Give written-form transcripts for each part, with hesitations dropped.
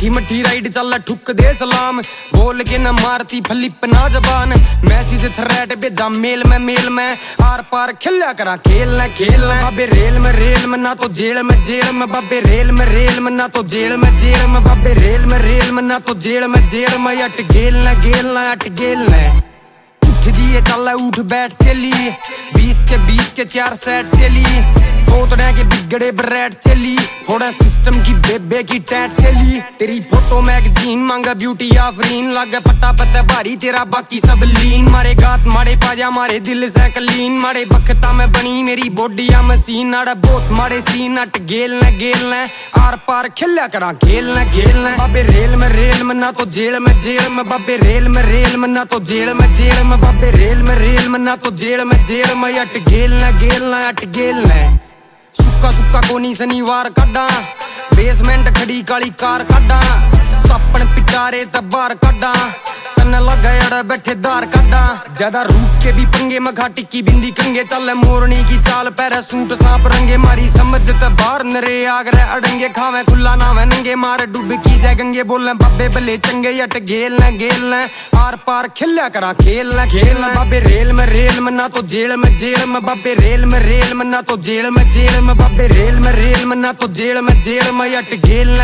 मीठी मठी राइड चल ठुक दे सलाम, बोल के न मारती फ्लिप ना जबान, मैसेज थ्रेड भेजा मेल में आर पार खिला करा खेलना बाबे रेल में ना तो जेल में बाबे रेल में ना तो जेल में बाबे रेल में ना तो जेल में अट गेलना उठ दिए चल उठ बैठ चली 20 के 4 सेट चली, पोतड़े के बिगड़े ब्रेड चली, थोड़ा सिस्टम की बेबे की टैट चली, तेरी फोटो मैगजीन मांगा ब्यूटी आफरीन, लग पट्टा पत्ता भारी तेरा बाकी सब लीन, मारे गात मारे पाजा मारे दिल से कलीन, मारे बखता में बनी मेरी बॉडिया मशीन, आड़ा बहुत मारे सीन अट गेलना आर पार खिला करा खेलना बाबे रेल में ना तो जेल में बाबे रेल में ना तो जेल में बाबे रेल में ना तो जेल में अट गेलना सुक्का कोनी शनिवार कड्डा, बेसमेंट खड़ी काली कार कड्डा, सपन पिटारे तबार कड्डा, तन लगा अड़ा बैठे दार कड्डा, ज्यादा रूप के भी पंगे मघा टिक्की बिंदी कंगे, चल मोरनी की चाल पैरा सूट सांप रंगे, मारी समझ त बाहर नरे आगरे अड़ंगे, खावे खुला नावे नंगे मारे डुबकी जाए गंगे, बोले बाबे भले चंगे अट गेलना आर पार खिला करा खेलना बाबे रेल में ना तो जेल में बाबे रेल में ना तो जेल में बाबे रेल में ना तो जेल में अट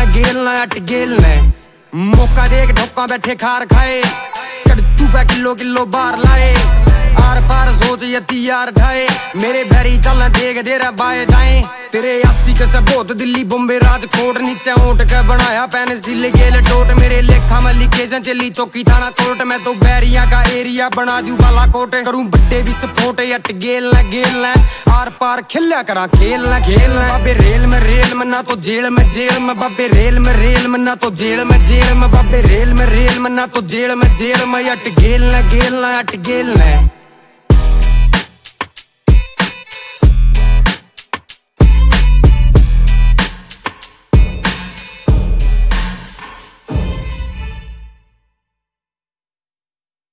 गेलना मौका देख ढोका बैठे खार खाए, तू किलो बार लाए, आर पार सोच यती यार ढाए, मेरे भैरी चलना देख दे रहा बाए जाए, तेरे 80 के से बहुत दिल्ली बॉम्बे राजकोट, नीचे ओट के बनाया पेंसिल गेल टोट, मेरे लेखा में लिखेशन चली चौकी थाना कोर्ट, मैं तो बैरिया का एरिया बना दूं बाला कोट, करूं बड्डे भी सपोर्ट अट गेलना आर पार खिला करा खेलना बाबे रेल में ना तो जेल में बाबे रेल में ना तो जेल में बाबे रेल में ना तो जेल में अट गेलना